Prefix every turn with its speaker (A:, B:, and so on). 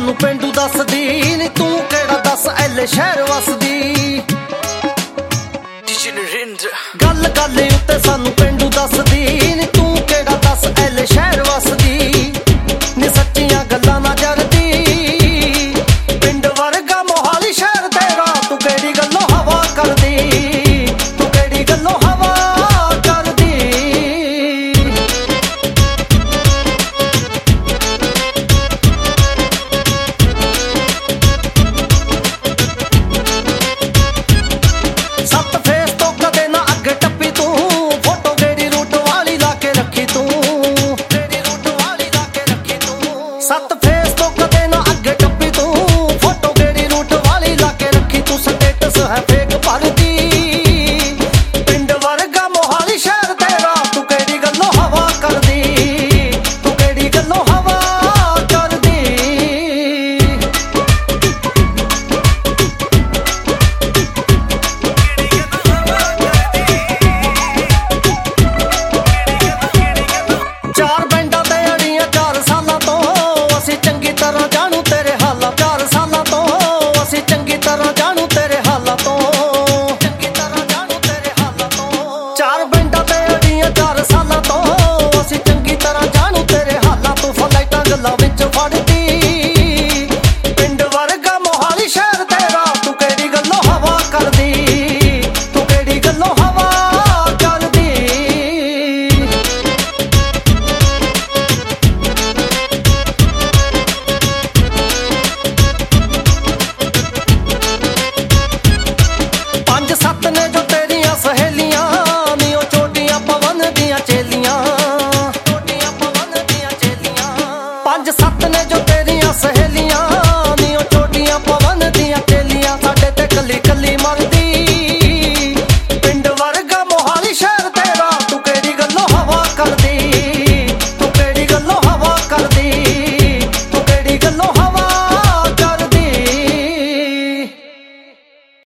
A: ਸਾਨੂੰ ਪਿੰਡੂ ਦੱਸਦੀ ਨੀ, ਤੂੰ ਕਿਹੜਾ ਦੱਸ ਐਲੇ ਸ਼ਹਿਰ ਵਸਦੀ। ਗੱਲ ਗੱਲ ਉੱਤੇ ਸਾਨੂੰ ਪਿੰਡੂ ਦੱਸਦੀ ਨੀ, ਤੂੰ ਕਿਹੜਾ ਦੱਸ ਐਲੇ ਸ਼ਹਿਰ ਵਸਦੀ। ਨੀ ਸੱਚੀਆਂ ਗੱਲਾਂ ਨਾ ਜਰਦੀ, ਪਿੰਡ ਵਰਗਾ ਮੋਹਾਲੀ ਸ਼ਹਿਰ ਤੇਰਾ, ਤੂੰ ਕਿਹੜੀ ਗੱਲੋਂ ਹਵਾ ਕਰਦੀ, ਤੂੰ ਕਿਹੜੀ ਗੱਲੋਂ ਹਵਾ ਕਰਦੀ। ਸੱਤ ਫੇਸ ਤੋਂ ਕਦੇ ਨਾ ਅੱਗੇ ਟੱਪੀ ਤੂੰ, ਫੋਟੋ ਕਿਹੜੀ ਰੂਟ ਵਾਲੀ ਲਾ ਕੇ ਰੱਖੀ ਤੂੰ, ਕਿਹੜੀ ਰੂਟ ਵਾਲੀ ਲਾ ਕੇ ਰੱਖੀ ਤੂੰ। ਸੱਤ ਫੇਸ ਤੋਂ ਕਦੇ ਨਾ ਅੱਗੇ ਟੱਪੀ ਤੂੰ, ਫੋਟੋ ਕਿਹੜੀ ਰੂਟ ਵਾਲੀ ਲਾ ਕੇ ਰੱਖੀ ਤੂੰ। ਸਟੇਟਸ ਹੈ ਫੇਕ ਭਰਦੀ, ਪਿੰਡ ਵਰਗਾ ਮੋਹਾਲੀ ਸ਼ਹਿਰ ਤੇਰਾ, ਤੂੰ ਕਿਹੜੀ ਗੱਲੋਂ ਹਵਾ ਕਰਦੀ, ਤੂੰ ਕਿਹੜੀ ਗੱਲੋਂ ਹਵਾ ਕਰਦੀ। 4 ਬੈਂਡਾਂ ਤੇ ਅੜੀਆਂ 4 ਸਾਲਾਂ ਤੋਂ, ਅਸੀਂ ਚੰਗੀ ਤਰ੍ਹਾਂ ਜਾਣੂ ਤੇਰੇ ਹਾਲਾਂ। 4 ਸਾਲਾਂ ਤੋਂ ਅਸੀਂ ਚੰਗੀ ਤਰ੍ਹਾਂ ਜਾਣੂ ਤੇਰੇ ਹਾਲਾਂ ਤੋਂ, ਚੰਗੀ ਤਰ੍ਹਾਂ ਜਾਣੂ ਤੇਰੇ ਹਾਲਾਂ ਤੋਂ। 4 ਬੈਂਡਾਂ ਤੇ ਅੜੀਆਂ 4 ਸਾਲਾਂ ਤੋਂ, ਅਸੀਂ ਚੰਗੀ ਤਰ੍ਹਾਂ ਜਾਣੂ ਤੇਰੇ ਹਾਲਾਂ ਤੋਂ। ਫਲਾਈਟਾਂ ਗੱਲਾਂ ਵਿੱਚ ਫੜਦੀ, ਪਿੰਡ ਵਰਗਾ ਮੋਹਾਲੀ ਸ਼ਹਿਰ ਤੇਰਾ, ਤੂੰ ਕਿਹੜੀ ਗੱਲੋਂ ਹਵਾ ਕਰਦੀ, ਤੂੰ ਕਿਹੜੀ ਗੱਲੋਂ ਹਵਾ ਕਰਦੀ। ਪੰਜ ਸੱਤ ਨੇ ਜੋ ਤੇਰੀਆਂ ਸਹੇਲੀਆਂ ਨੀ, ਉਹ ਛੋਟੀਆਂ ਪਵਨ ਦੀਆਂ ਚੇਲੀਆਂ, ਛੋਟੀਆਂ ਪਵਨ ਦੀਆਂ ਚੇਲੀਆਂ। ਪੰਜ ਸੱਤ ਨੇ ਜੋ ਤੇਰੀਆਂ ਸਹੇਲੀਆਂ